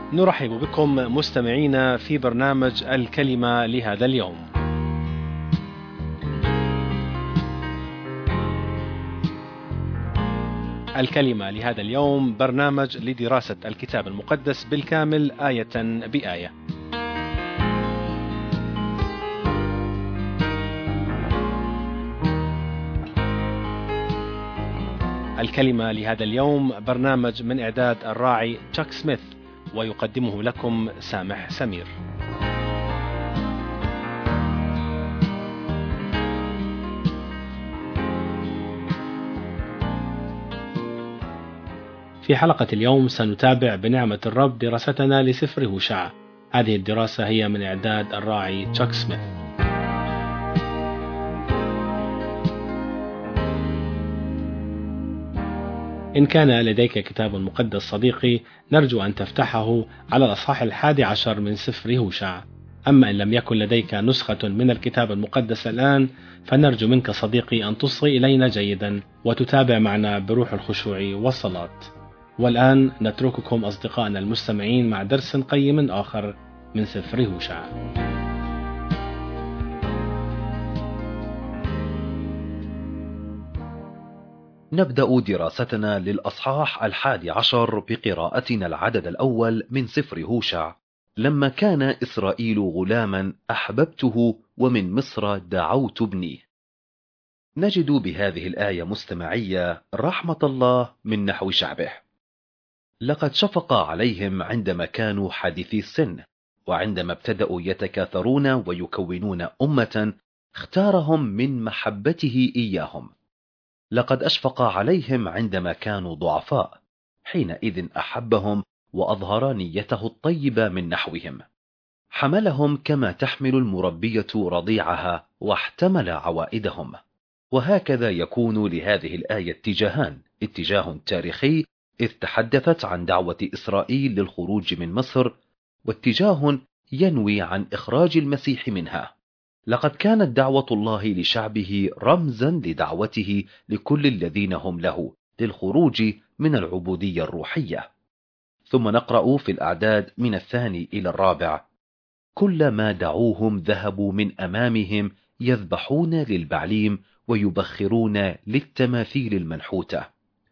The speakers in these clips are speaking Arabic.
نرحب بكم مستمعينا في برنامج الكلمة لهذا اليوم. الكلمة لهذا اليوم برنامج لدراسة الكتاب المقدس بالكامل آية بآية. الكلمة لهذا اليوم برنامج من إعداد الراعي تشاك سميث، ويقدمه لكم سامح سمير. في حلقة اليوم سنتابع بنعمة الرب دراستنا لسفر هوشع. هذه الدراسة هي من إعداد الراعي تشاك سميث. إن كان لديك كتاب مقدس صديقي، نرجو أن تفتحه على الأصحاح 11 من سفر هوشع. أما إن لم يكن لديك نسخة من الكتاب المقدس الآن، فنرجو منك صديقي أن تصغي إلينا جيدا وتتابع معنا بروح الخشوع والصلاة. والآن نترككم أصدقائنا المستمعين مع درس قيم آخر من سفر هوشع. نبدأ دراستنا للأصحاح 11 بقراءتنا العدد الأول من سفر هوشع. لما كان إسرائيل غلاما أحببته، ومن مصر دعوت ابني. نجد بهذه الآية مستمعية رحمة الله من نحو شعبه. لقد شفق عليهم عندما كانوا حديثي السن، وعندما ابتدأوا يتكاثرون ويكونون أمة اختارهم من محبته إياهم. لقد أشفق عليهم عندما كانوا ضعفاء، حينئذ أحبهم وأظهر نيته الطيبة من نحوهم. حملهم كما تحمل المربية رضيعها، واحتمل عوائدهم. وهكذا يكون لهذه الآية اتجاهان: اتجاه تاريخي إذ تحدثت عن دعوة إسرائيل للخروج من مصر، واتجاه ينوي عن إخراج المسيح منها. لقد كانت دعوة الله لشعبه رمزا لدعوته لكل الذين هم له للخروج من العبودية الروحية. ثم نقرأ في الأعداد من 2 إلى 4: كلما دعوهم ذهبوا من أمامهم يذبحون للبعليم ويبخرون للتماثيل المنحوتة.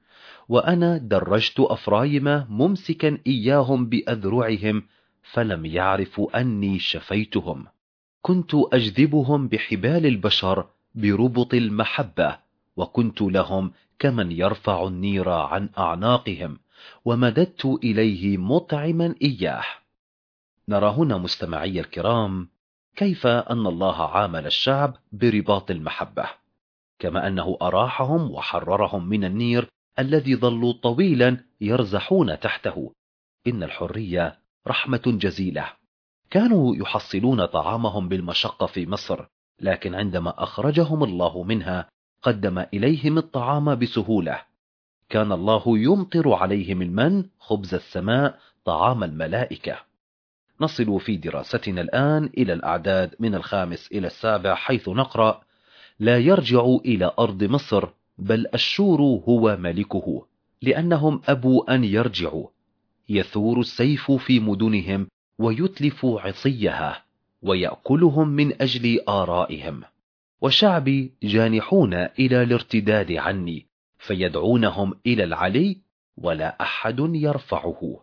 وأنا درجت أفرايم ممسكا إياهم بأذرعهم، فلم يعرفوا أني شفيتهم. كنت أجذبهم بحبال البشر بربط المحبة، وكنت لهم كمن يرفع النير عن أعناقهم، ومددت إليه مطعما إياه. نرى هنا مستمعي الكرام كيف أن الله عامل الشعب برباط المحبة، كما أنه أراحهم وحررهم من النير الذي ظلوا طويلا يرزحون تحته. إن الحرية رحمة جزيلة. كانوا يحصلون طعامهم بالمشقة في مصر، لكن عندما أخرجهم الله منها قدم إليهم الطعام بسهولة. كان الله يمطر عليهم المن، خبز السماء، طعام الملائكة. نصل في دراستنا الآن إلى الأعداد من 5 إلى 7، حيث نقرأ: لا يرجع إلى أرض مصر، بل أشور هو ملكه، لأنهم أبوا أن يرجعوا. يثور السيف في مدنهم ويتلف عصيها، ويأكلهم من أجل آرائهم. وشعبي جانحون إلى الارتداد عني، فيدعونهم إلى العلي ولا أحد يرفعه.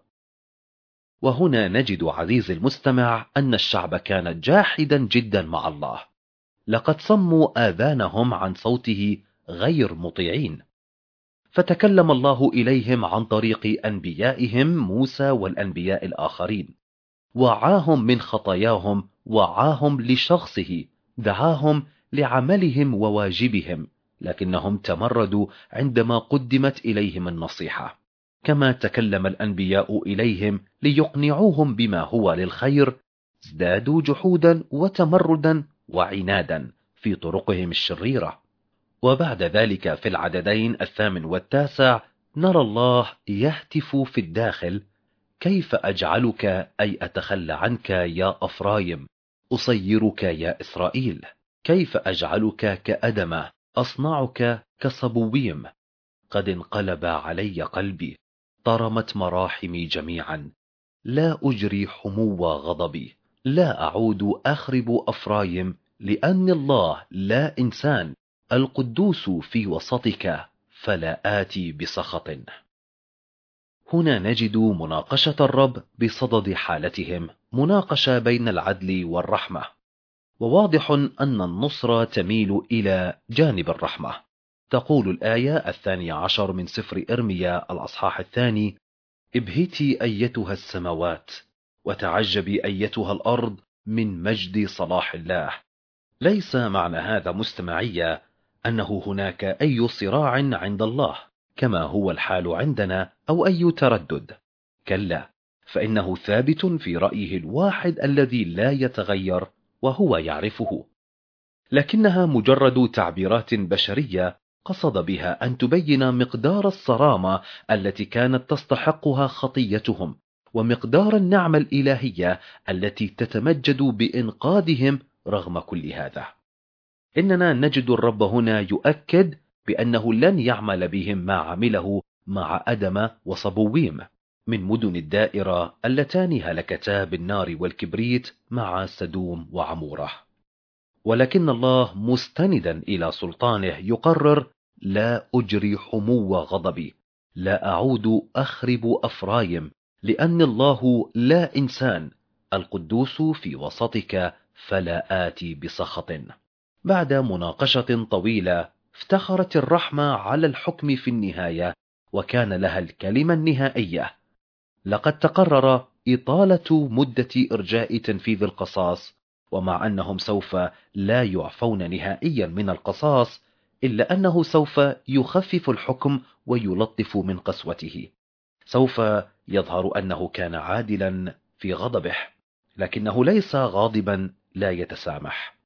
وهنا نجد عزيز المستمع أن الشعب كان جاحدا جدا مع الله. لقد صموا آذانهم عن صوته غير مطيعين. فتكلم الله إليهم عن طريق أنبيائهم موسى والأنبياء الآخرين، وعاهم من خطاياهم، وعاهم لشخصه، دعاهم لعملهم وواجبهم، لكنهم تمردوا عندما قدمت إليهم النصيحة. كما تكلم الأنبياء إليهم ليقنعوهم بما هو للخير، ازدادوا جحودا وتمردا وعنادا في طرقهم الشريرة. وبعد ذلك في العددين 8 و9 نرى الله يهتف في الداخل: كيف أجعلك أي أتخلى عنك يا أفرايم، أصيرك يا إسرائيل؟ كيف أجعلك كأدم، أصنعك كصبويم؟ قد انقلب علي قلبي، طرمت مراحمي جميعا، لا أجري حمو غضبي، لا أعود أخرب أفرايم، لأن الله لا إنسان، القدوس في وسطك، فلا آتي بسخط. هنا نجد مناقشة الرب بصدد حالتهم، مناقشة بين العدل والرحمة، وواضح أن النصرة تميل إلى جانب الرحمة. تقول الآية 12 من سفر إرميا الأصحاح 2: ابهتي أيتها السماوات، وتعجبي أيتها الأرض من مجد صلاح الله. ليس معنى هذا مستمعية أنه هناك أي صراع عند الله كما هو الحال عندنا أو أي تردد، كلا، فإنه ثابت في رأيه الواحد الذي لا يتغير وهو يعرفه، لكنها مجرد تعبيرات بشرية قصد بها أن تبين مقدار الصرامة التي كانت تستحقها خطيتهم، ومقدار النعمة الإلهية التي تتمجد بإنقاذهم رغم كل هذا. إننا نجد الرب هنا يؤكد بأنه لن يعمل بهم ما عمله مع أدم وصبويم من مدن الدائرة اللتان هلكتا بالنار والكبريت مع سدوم وعمورة، ولكن الله مستندا إلى سلطانه يقرر: لا أجري حمو غضبي، لا أعود أخرب أفرايم، لأن الله لا إنسان، القدوس في وسطك، فلا آتي بسخط. بعد مناقشة طويلة افتخرت الرحمة على الحكم في النهاية، وكان لها الكلمة النهائية. لقد تقرر إطالة مدة إرجاء تنفيذ القصاص، ومع أنهم سوف لا يعفون نهائيا من القصاص، إلا أنه سوف يخفف الحكم ويلطف من قسوته. سوف يظهر أنه كان عادلا في غضبه، لكنه ليس غاضبا لا يتسامح.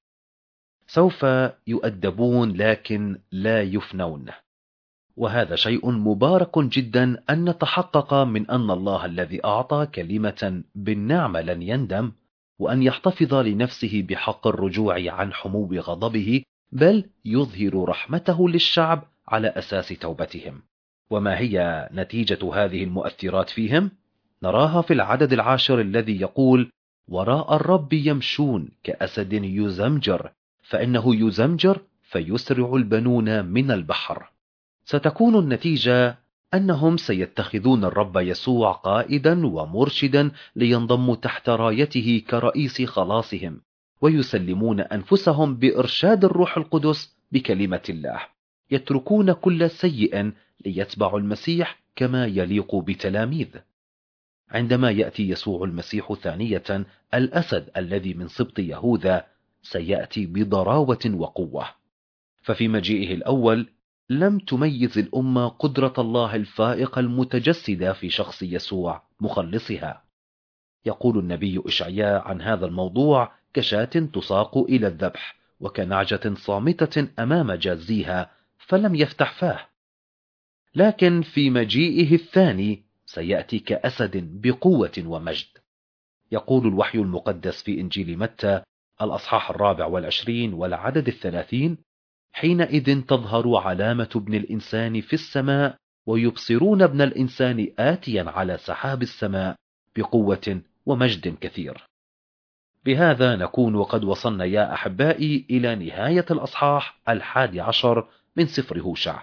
سوف يؤدبون لكن لا يفنون، وهذا شيء مبارك جدا أن نتحقق من أن الله الذي أعطى كلمة بالنعمة لن يندم، وأن يحتفظ لنفسه بحق الرجوع عن حمو غضبه، بل يظهر رحمته للشعب على أساس توبتهم. وما هي نتيجة هذه المؤثرات فيهم؟ نراها في العدد 10 الذي يقول: وراء الرب يمشون كأسد يزمجر، فإنه يزمجر فيسرع البنون من البحر. ستكون النتيجة أنهم سيتخذون الرب يسوع قائدا ومرشدا لينضموا تحت رايته كرئيس خلاصهم، ويسلمون أنفسهم بإرشاد الروح القدس بكلمة الله، يتركون كل سيء ليتبعوا المسيح كما يليق بتلاميذ. عندما يأتي يسوع المسيح ثانية، الأسد الذي من سبط يهوذا سيأتي بضراوة وقوة. ففي مجيئه الأول لم تميز الأمة قدرة الله الفائقة المتجسدة في شخص يسوع مخلصها. يقول النبي إشعياء عن هذا الموضوع: كشاة تساق إلى الذبح، وكنعجة صامتة أمام جازيها، فلم يفتح فاه. لكن في مجيئه الثاني سيأتي كأسد بقوة ومجد. يقول الوحي المقدس في إنجيل متى الأصحاح 24 والعدد 30: حينئذ تظهر علامة ابن الإنسان في السماء، ويبصرون ابن الإنسان آتيا على سحاب السماء بقوة ومجد كثير. بهذا نكون قد وصلنا يا أحبائي إلى نهاية الأصحاح 11 من سفر هوشع.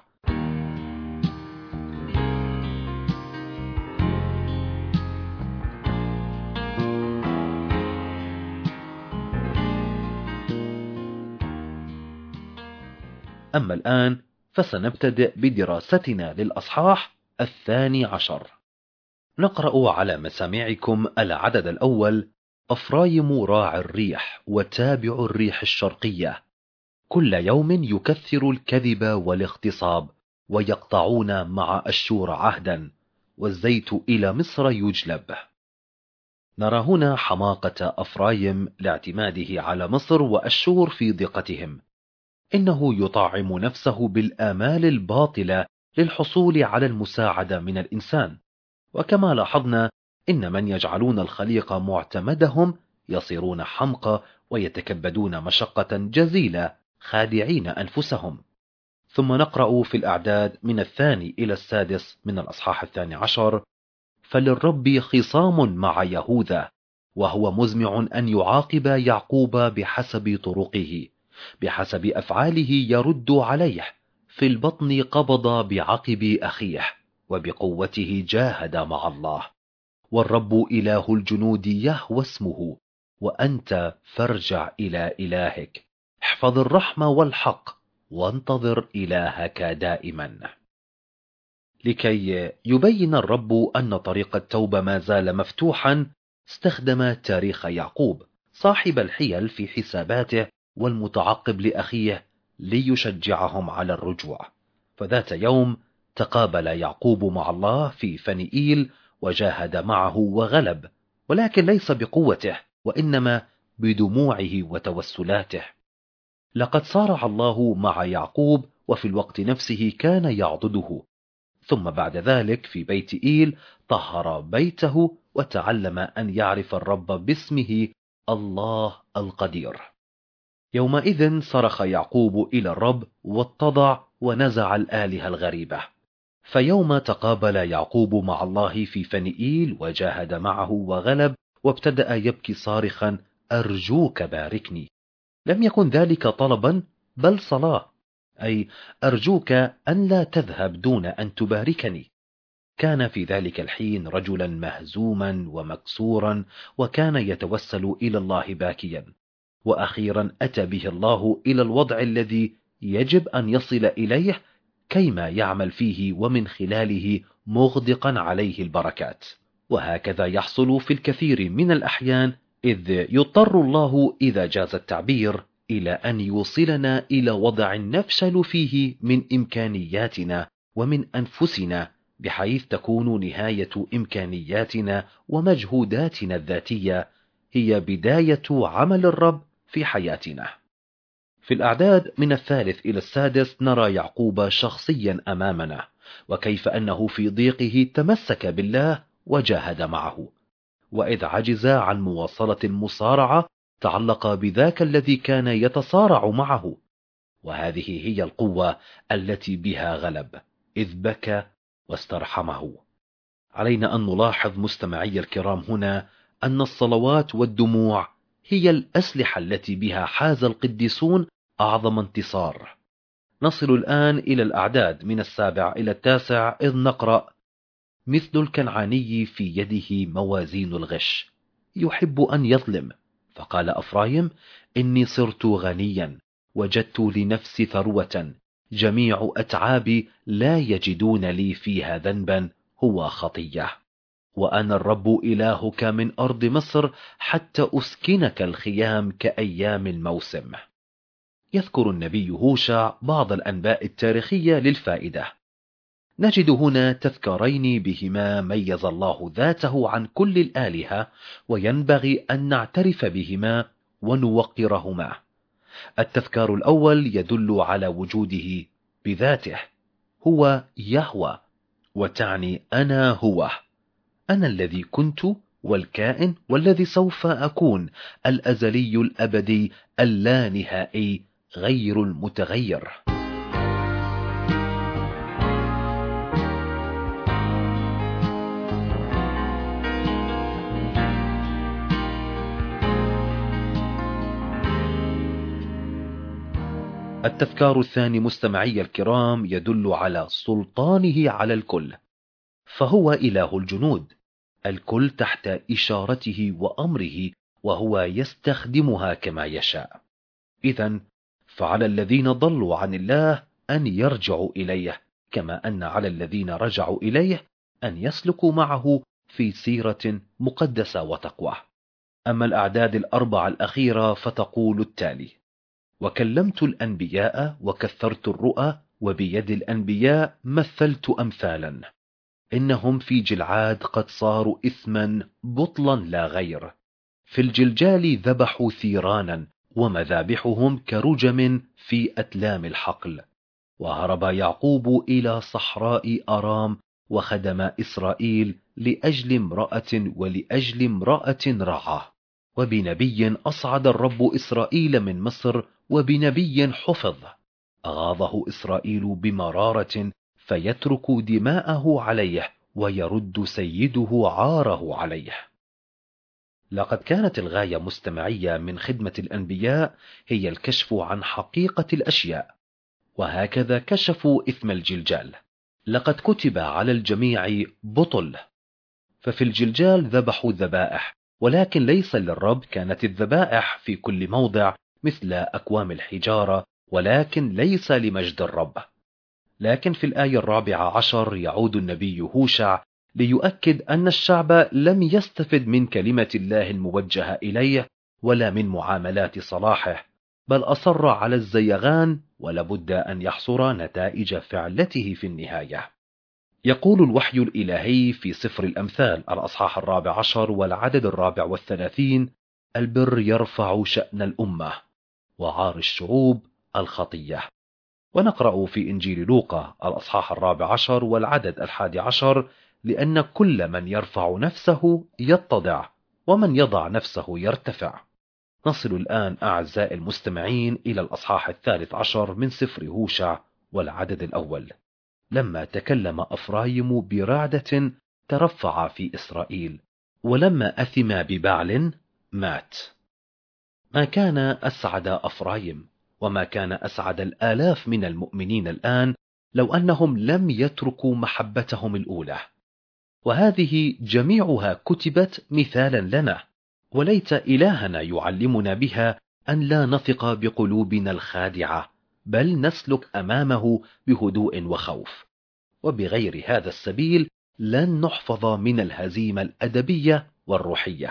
أما الآن فسنبتدئ بدراستنا للأصحاح 12. نقرأ على مسامعكم العدد الأول: أفرايم راعي الريح وتابع الريح الشرقية، كل يوم يكثر الكذب والاغتصاب، ويقطعون مع أشور عهدا، والزيت إلى مصر يجلب. نرى هنا حماقة أفرايم لاعتماده على مصر وأشور في ضيقتهم. إنه يطعم نفسه بالآمال الباطلة للحصول على المساعدة من الإنسان، وكما لاحظنا إن من يجعلون الخليقة معتمدهم يصيرون حمقى ويتكبدون مشقة جزيلة خادعين أنفسهم. ثم نقرأ في الأعداد من 2 إلى 6 من الأصحاح 12: فللرب خصام مع يهوذا، وهو مزمع أن يعاقب يعقوب بحسب طرقه، بحسب أفعاله يرد عليه. في البطن قبض بعقب أخيه، وبقوته جاهد مع الله. والرب إله الجنود يهوى اسمه، وأنت فارجع إلى إلهك. احفظ الرحمة والحق، وانتظر إلهك دائما. لكي يبين الرب أن طريق التوبة ما زال مفتوحا، استخدم تاريخ يعقوب صاحب الحيل في حساباته والمتعقب لأخيه ليشجعهم على الرجوع. فذات يوم تقابل يعقوب مع الله في فنئيل، وجاهد معه وغلب، ولكن ليس بقوته، وإنما بدموعه وتوسلاته. لقد صارع الله مع يعقوب، وفي الوقت نفسه كان يعضده. ثم بعد ذلك في بيت إيل طهر بيته، وتعلم أن يعرف الرب باسمه الله القدير. يومئذ صرخ يعقوب إلى الرب واتضع ونزع الآلهة الغريبة. فيوم تقابل يعقوب مع الله في فنئيل وجاهد معه وغلب، وابتدأ يبكي صارخا: أرجوك باركني. لم يكن ذلك طلبا بل صلاة، أي أرجوك أن لا تذهب دون أن تباركني. كان في ذلك الحين رجلا مهزوما ومكسورا، وكان يتوسل إلى الله باكيا. وأخيرا أتى به الله إلى الوضع الذي يجب أن يصل إليه كيما يعمل فيه ومن خلاله مغدقا عليه البركات. وهكذا يحصل في الكثير من الأحيان، إذ يضطر الله إذا جاز التعبير إلى أن يوصلنا إلى وضع نفشل فيه من إمكانياتنا ومن أنفسنا، بحيث تكون نهاية إمكانياتنا ومجهوداتنا الذاتية هي بداية عمل الرب في حياتنا. في الأعداد من 3 إلى 6 نرى يعقوب شخصيا أمامنا، وكيف أنه في ضيقه تمسك بالله وجاهد معه، وإذ عجز عن مواصلة المصارعة تعلق بذاك الذي كان يتصارع معه. وهذه هي القوة التي بها غلب، إذ بكى واسترحمه. علينا أن نلاحظ مستمعي الكرام هنا أن الصلوات والدموع هي الأسلحة التي بها حاز القديسون أعظم انتصار. نصل الآن إلى الأعداد من 7 إلى 9، إذ نقرأ: مثل الكنعاني في يده موازين الغش، يحب أن يظلم، فقال أفرايم: إني صرت غنيا، وجدت لنفسي ثروة، جميع أتعابي لا يجدون لي فيها ذنبا، هو خطية. وأنا الرب إلهك من أرض مصر، حتى أسكنك الخيام كأيام الموسم. يذكر النبي هوشع بعض الأنباء التاريخية للفائدة. نجد هنا تذكارين بهما ميز الله ذاته عن كل الآلهة، وينبغي أن نعترف بهما ونوقرهما. التذكار الأول يدل على وجوده بذاته، هو يهوى، وتعني أنا هو، أنا الذي كنت والكائن والذي سوف أكون، الأزلي الأبدي اللانهائي غير المتغير. التذكار الثاني مستمعي الكرام يدل على سلطانه على الكل، فهو إله الجنود، الكل تحت إشارته وأمره، وهو يستخدمها كما يشاء. إذن فعلى الذين ضلوا عن الله أن يرجعوا إليه، كما أن على الذين رجعوا إليه أن يسلكوا معه في سيرة مقدسة وتقوى. أما الأعداد 4 الأخيرة فتقول التالي: وكلمت الأنبياء وكثرت الرؤى، وبيد الأنبياء مثلت أمثالا، إنهم في جلعاد قد صاروا إثما بطلا لا غير، في الجلجال ذبحوا ثيرانا، ومذابحهم كرجم في أتلام الحقل. وهرب يعقوب إلى صحراء أرام، وخدم إسرائيل لأجل امرأة ولأجل امرأة رعاه. وبنبي أصعد الرب إسرائيل من مصر، وبنبي حفظ. أغاظه إسرائيل بمرارة، فيترك دماءه عليه ويرد سيده عاره عليه. لقد كانت الغاية مستمعية من خدمة الأنبياء هي الكشف عن حقيقة الأشياء، وهكذا كشفوا إثم الجلجال. لقد كتب على الجميع بطل، ففي الجلجال ذبحوا الذبائح، ولكن ليس للرب كانت الذبائح في كل موضع مثل أكوام الحجارة، ولكن ليس لمجد الرب. لكن في الآية 14 يعود النبي هوشع ليؤكد أن الشعب لم يستفد من كلمة الله الموجهة إليه ولا من معاملات صلاحه، بل أصر على الزيغان، ولابد أن يحصر نتائج فعلته في النهاية. يقول الوحي الإلهي في سفر الأمثال الأصحاح 14 والعدد 34: البر يرفع شأن الأمة، وعار الشعوب الخطية. ونقرأ في إنجيل لوقا الأصحاح 14 والعدد 11: لأن كل من يرفع نفسه يتضع، ومن يضع نفسه يرتفع. نصل الآن أعزائي المستمعين إلى الأصحاح 13 من سفر هوشع والعدد الأول. لما تكلم أفرايم برعدة ترفع في إسرائيل، ولما أثم ببعل مات. ما كان أسعد أفرايم، وما كان أسعد الآلاف من المؤمنين الآن لو أنهم لم يتركوا محبتهم الأولى. وهذه جميعها كتبت مثالا لنا، وليت إلهنا يعلمنا بها أن لا نثق بقلوبنا الخادعة، بل نسلك أمامه بهدوء وخوف. وبغير هذا السبيل لن نحفظ من الهزيمة الأدبية والروحية.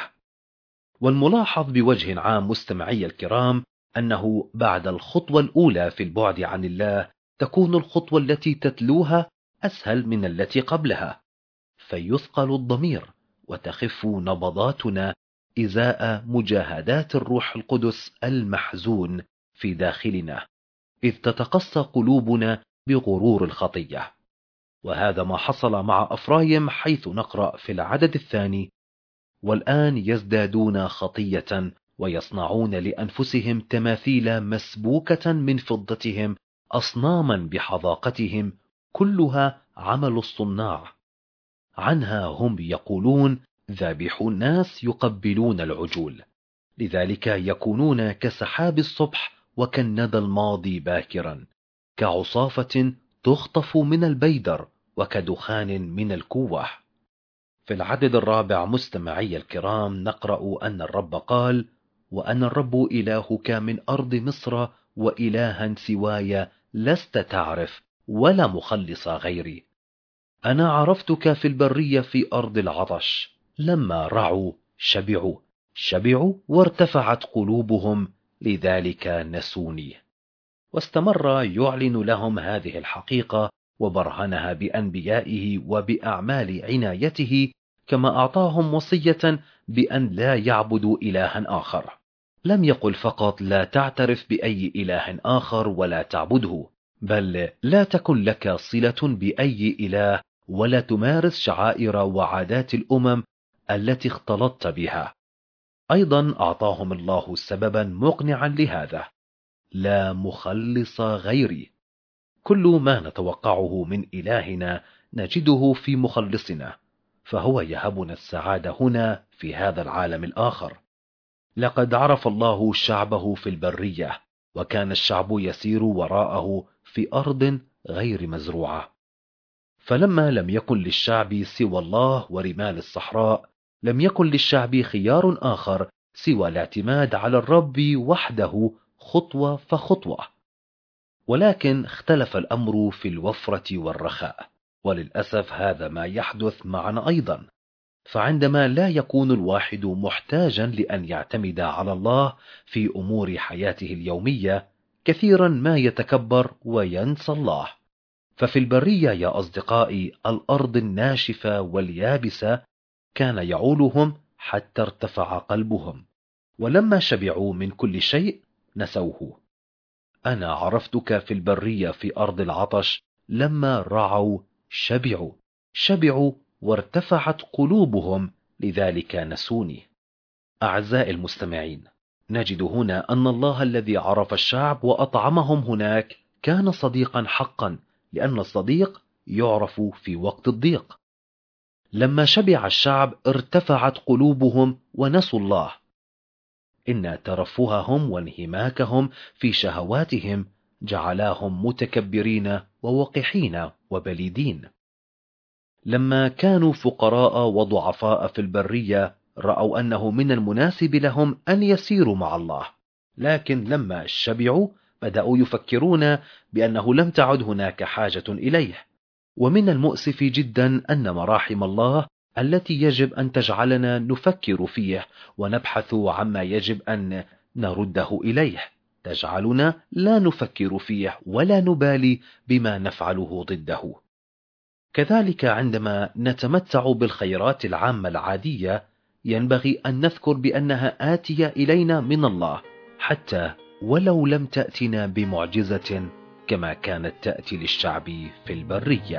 والملاحظ بوجه عام مستمعي الكرام أنه بعد الخطوة الأولى في البعد عن الله تكون الخطوة التي تتلوها أسهل من التي قبلها، فيثقل الضمير وتخف نبضاتنا إزاء مجاهدات الروح القدس المحزون في داخلنا، إذ تتقصى قلوبنا بغرور الخطية. وهذا ما حصل مع أفرايم، حيث نقرأ في العدد الثاني: والآن يزدادون خطية ويصنعون لأنفسهم تماثيل مسبوكة من فضتهم، أصناما بحذاقتهم، كلها عمل الصناع. عنها هم يقولون: ذابحو الناس يقبلون العجول. لذلك يكونون كسحاب الصبح وكالندى الماضي باكرا، كعصافة تخطف من البيدر وكدخان من الكوة. في العدد الرابع مستمعي الكرام نقرأ أن الرب قال: وأنا الرب إلهك من أرض مصر، وإلها سواي لست تعرف، ولا مخلص غيري. أنا عرفتك في البرية في أرض العطش، لما رعوا شبعوا وارتفعت قلوبهم، لذلك نسوني. واستمر يعلن لهم هذه الحقيقة وبرهنها بأنبيائه وبأعمال عنايته، كما أعطاهم وصية بأن لا يعبدوا إلها آخر. لم يقل فقط لا تعترف بأي إله آخر ولا تعبده، بل لا تكن لك صلة بأي إله، ولا تمارس شعائر وعادات الأمم التي اختلطت بها. أيضا أعطاهم الله سببا مقنعا لهذا: لا مخلص غيري. كل ما نتوقعه من إلهنا نجده في مخلصنا، فهو يهبنا السعادة هنا في هذا العالم الآخر. لقد عرف الله شعبه في البرية، وكان الشعب يسير وراءه في أرض غير مزروعة. فلما لم يكن للشعب سوى الله ورمال الصحراء، لم يكن للشعب خيار آخر سوى الاعتماد على الرب وحده خطوة فخطوة. ولكن اختلف الأمر في الوفرة والرخاء، وللأسف هذا ما يحدث معنا أيضا. فعندما لا يكون الواحد محتاجا لأن يعتمد على الله في أمور حياته اليومية، كثيرا ما يتكبر وينسى الله. ففي البرية يا أصدقائي، الأرض الناشفة واليابسة كان يعولهم حتى ارتفع قلبهم، ولما شبعوا من كل شيء نسوه. أنا عرفتك في البرية في أرض العطش، لما رعوا شبعوا وارتفعت قلوبهم، لذلك نسوني. أعزائي المستمعين، نجد هنا أن الله الذي عرف الشعب وأطعمهم هناك كان صديقا حقا، لأن الصديق يعرف في وقت الضيق. لما شبع الشعب ارتفعت قلوبهم ونسوا الله، إن ترفههم وانهماكهم في شهواتهم جعلاهم متكبرين ووقحين وبليدين. لما كانوا فقراء وضعفاء في البرية رأوا أنه من المناسب لهم أن يسيروا مع الله، لكن لما شبعوا بدأوا يفكرون بأنه لم تعد هناك حاجة إليه. ومن المؤسف جدا أن مراحم الله التي يجب أن تجعلنا نفكر فيه ونبحث عما يجب أن نرده إليه تجعلنا لا نفكر فيه ولا نبالي بما نفعله ضده. كذلك عندما نتمتع بالخيرات العامة العادية ينبغي أن نذكر بأنها آتية إلينا من الله، حتى ولو لم تأتنا بمعجزة كما كانت تأتي للشعب في البرية.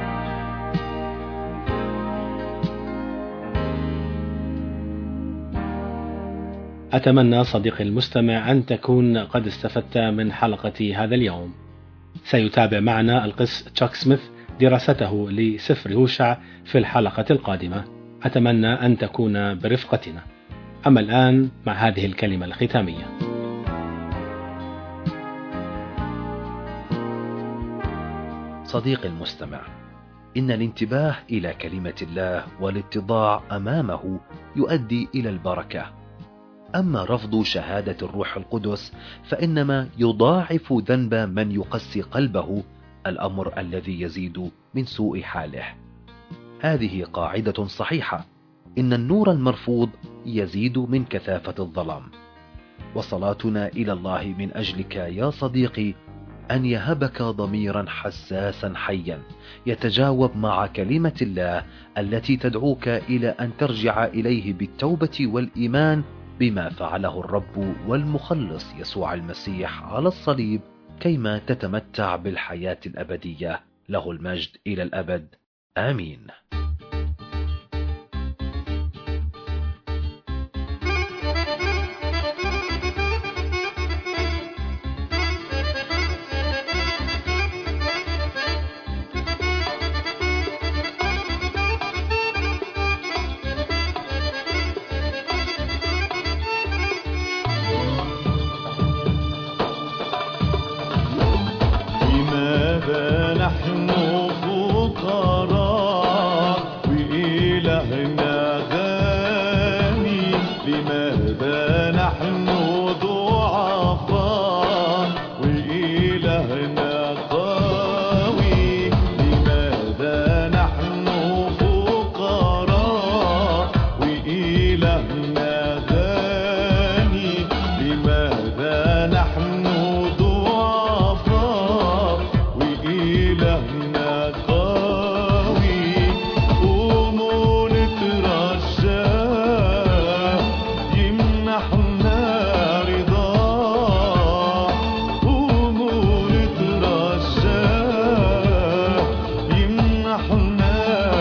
أتمنى صديقي المستمع أن تكون قد استفدت من حلقة هذا اليوم. سيتابع معنا القس تشاك سميث دراسته لسفر هوشع في الحلقة القادمة. أتمنى أن تكون برفقتنا. أما الآن مع هذه الكلمة الختامية. صديقي المستمع، إن الانتباه إلى كلمة الله والاتضاع أمامه يؤدي إلى البركة، أما رفض شهادة الروح القدس فإنما يضاعف ذنب من يقسي قلبه، الأمر الذي يزيد من سوء حاله. هذه قاعدة صحيحة، إن النور المرفوض يزيد من كثافة الظلام. وصلاتنا إلى الله من أجلك يا صديقي أن يهبك ضميرا حساسا حيا يتجاوب مع كلمة الله التي تدعوك إلى أن ترجع إليه بالتوبة والإيمان بما فعله الرب والمخلص يسوع المسيح على الصليب، كيما تتمتع بالحياة الأبدية. له المجد إلى الأبد، آمين. نحن فقراء وإلهنا غني، لماذا نحن ضعفاء وإلهنا قوي؟ لماذا نحن فقراء وإلهنا غني؟ لماذا نحن إلهنا قوي؟ قوموا نترجى يمنحنا رضاه، قوموا نترجى يمنحنا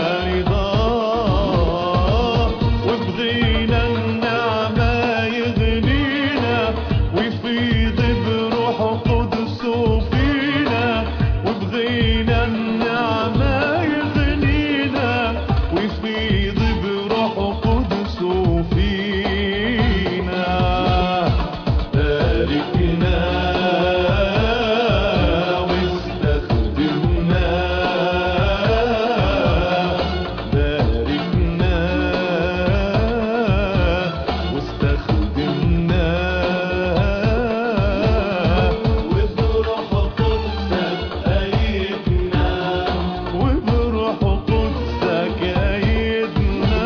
رضاه، وبغينا النعمة يغنينا ويفيض بروح قدسه فينا، وبغينا النعمة يغنينا ويفيض بروح قدسه فينا. باركنا واستخدمنا، باركنا واستخدمنا، وبروح قدسك أيدنا، وبروح قدسك أيدنا.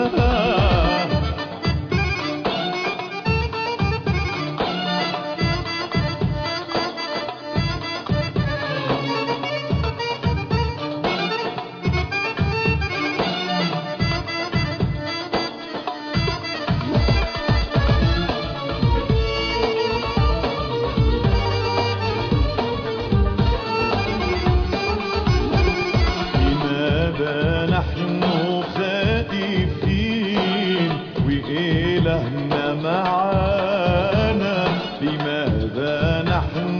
لماذا نحن خائفين وإلهنا معانا؟ لماذا نحن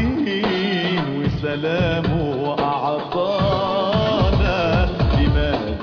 مرتعدين وسلامه أعطانا؟ لماذا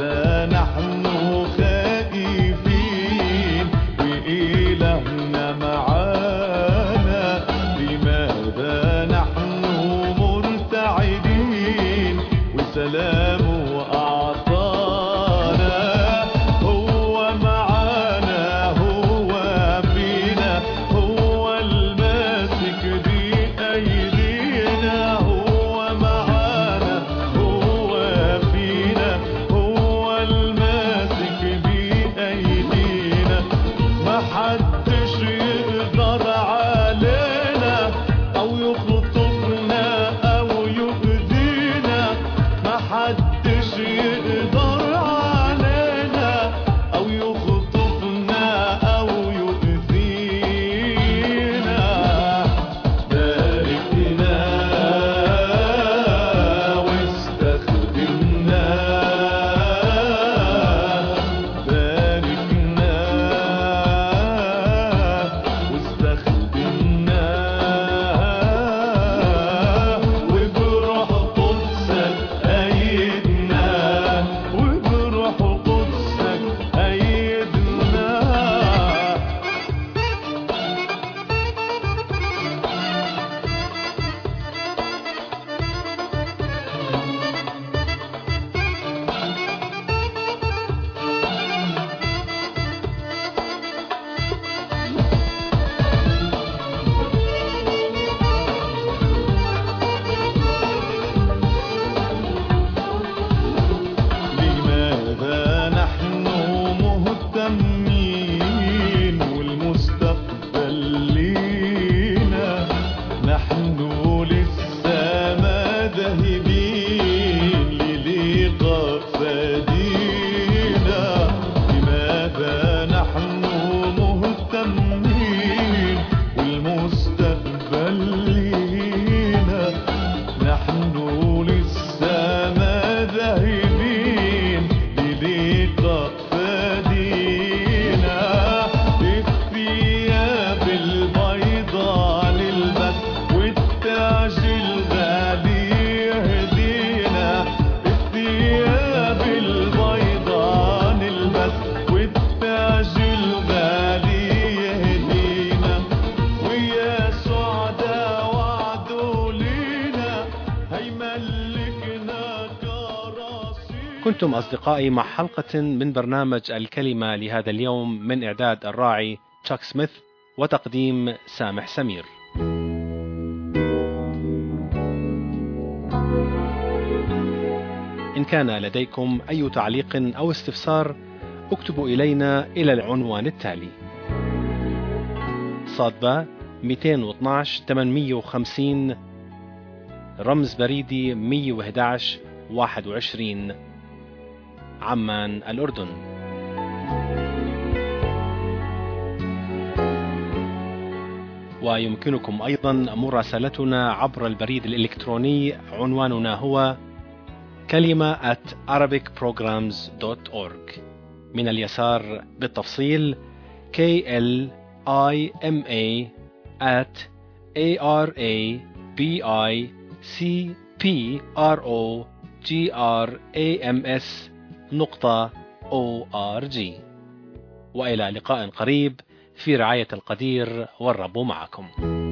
كنتم أصدقائي مع حلقة من برنامج الكلمة لهذا اليوم من إعداد الراعي تشاك سميث وتقديم سامح سمير. إن كان لديكم أي تعليق أو استفسار اكتبوا إلينا إلى العنوان التالي: صادبة 212 850 رمز بريدي 111 21 عمان الأردن. ويمكنكم أيضا مراسلتنا عبر البريد الإلكتروني، عنواننا هو kalima@arabicprograms.org. من اليسار بالتفصيل kalima@arabicprograms.org. وإلى لقاء قريب في رعاية القدير، والرب معكم.